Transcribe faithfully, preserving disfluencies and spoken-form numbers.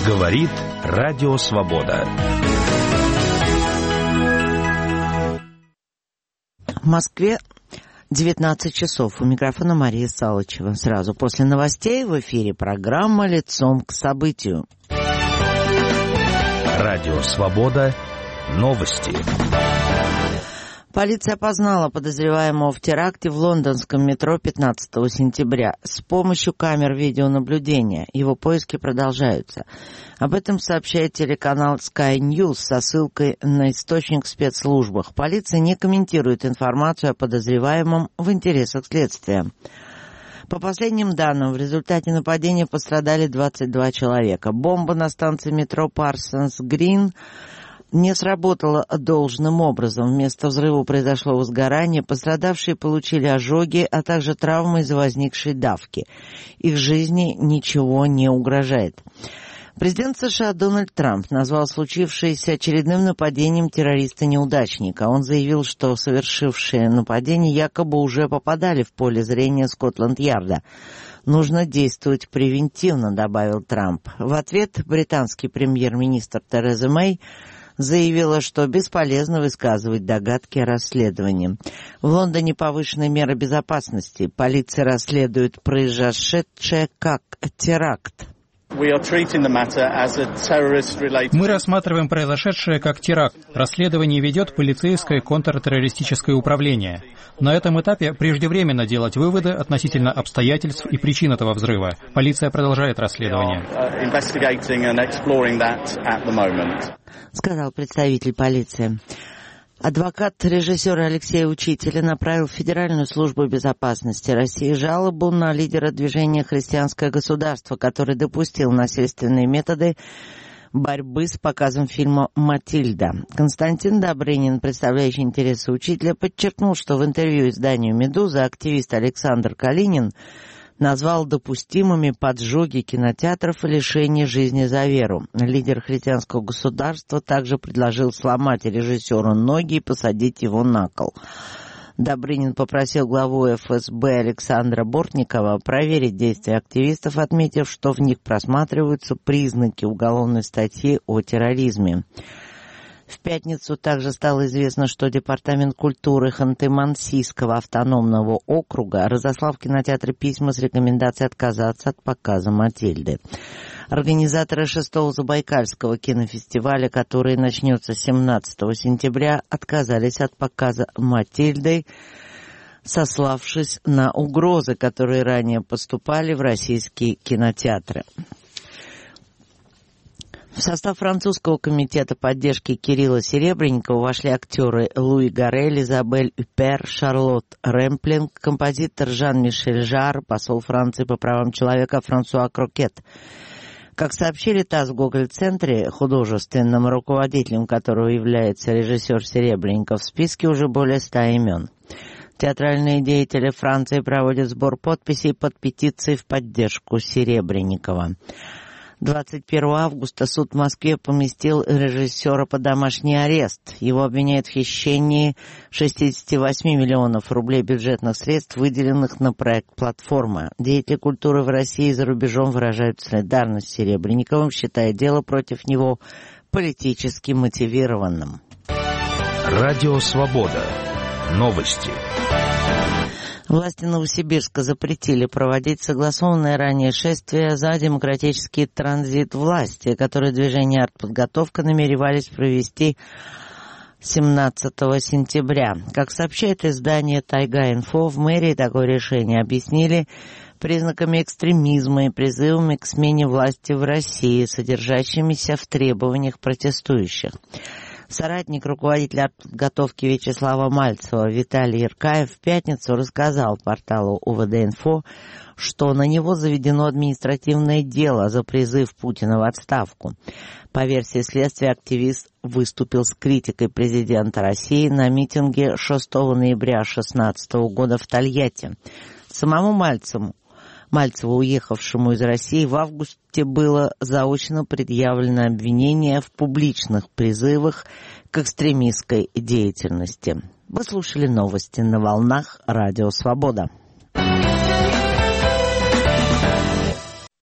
Говорит Радио Свобода. В Москве девятнадцать часов. У микрофона Мария Салычева. Сразу после новостей в эфире программа «Лицом к событию». Радио Свобода. Новости. Полиция опознала подозреваемого в теракте в лондонском метро пятнадцатого сентября с помощью камер видеонаблюдения. Его поиски продолжаются. Об этом сообщает телеканал Sky News со ссылкой на источник в спецслужбах. Полиция не комментирует информацию о подозреваемом в интересах следствия. По последним данным, в результате нападения пострадали двадцать два человека. Бомба на станции метро Парсонс-Грин не сработала должным образом. Вместо взрыва произошло возгорание. Пострадавшие получили ожоги, а также травмы из-за возникшей давки. Их жизни ничего не угрожает. Президент США Дональд Трамп назвал случившееся очередным нападением террориста-неудачника. Он заявил, что совершившие нападение якобы уже попадали в поле зрения Скотланд-Ярда. «Нужно действовать превентивно», — добавил Трамп. В ответ британский премьер-министр Тереза Мэй заявила, что бесполезно высказывать догадки о расследовании. В Лондоне повышенные меры безопасности. Полиция расследует произошедшее как теракт. Мы рассматриваем произошедшее как теракт. Расследование ведет полицейское контртеррористическое управление. На этом этапе преждевременно делать выводы относительно обстоятельств и причин этого взрыва. Полиция продолжает расследование. Сказал представитель полиции. Адвокат режиссера Алексея Учителя направил в Федеральную службу безопасности России жалобу на лидера движения «Христианское государство», который допустил насильственные методы борьбы с показом фильма «Матильда». Константин Добрынин, представляющий интересы Учителя, подчеркнул, что в интервью изданию «Медуза» активист Александр Калинин назвал допустимыми поджоги кинотеатров и лишение жизни за веру. Лидер христианского государства также предложил сломать режиссеру ноги и посадить его на кол. Добрынин попросил главу эф эс бэ Александра Бортникова проверить действия активистов, отметив, что в них просматриваются признаки уголовной статьи о терроризме. В пятницу также стало известно, что Департамент культуры Ханты-Мансийского автономного округа разослал в кинотеатры письма с рекомендацией отказаться от показа «Матильды». Организаторы шестого Забайкальского кинофестиваля, который начнется семнадцатого сентября, отказались от показа «Матильды», сославшись на угрозы, которые ранее поступали в российские кинотеатры. В состав французского комитета поддержки Кирилла Серебренникова вошли актеры Луи Гаррель, Изабель Юпер, Шарлотт Рэмплинг, композитор Жан-Мишель Жар, посол Франции по правам человека Франсуа Крокет. Как сообщили ТАСС в Гоголь-центре, художественным руководителем которого является режиссер Серебренников, в списке уже более ста имен. Театральные деятели Франции проводят сбор подписей под петицией в поддержку Серебренникова. двадцать первого августа суд в Москве поместил режиссера под домашний арест. Его обвиняют в хищении шестьдесят восемь миллионов рублей бюджетных средств, выделенных на проект «Платформа». Деятели культуры в России и за рубежом выражают солидарность с Серебренниковым, считая дело против него политически мотивированным. Радио Свобода. Новости. Власти Новосибирска запретили проводить согласованное ранее шествие за демократический транзит власти, которое движение «Артподготовка» намеревались провести семнадцатого сентября. Как сообщает издание «Тайга-Инфо», в мэрии такое решение объяснили признаками экстремизма и призывами к смене власти в России, содержащимися в требованиях протестующих. Соратник руководителя артподготовки Вячеслава Мальцева Виталий Иркаев в пятницу рассказал порталу о вэ дэ инфо, что на него заведено административное дело за призыв Путина в отставку. По версии следствия, активист выступил с критикой президента России на митинге шестого ноября две тысячи шестнадцатого года в Тольятти. Самому Мальцеву Мальцеву, уехавшему из России, в августе было заочно предъявлено обвинение в публичных призывах к экстремистской деятельности. Вы слушали новости на волнах Радио Свобода.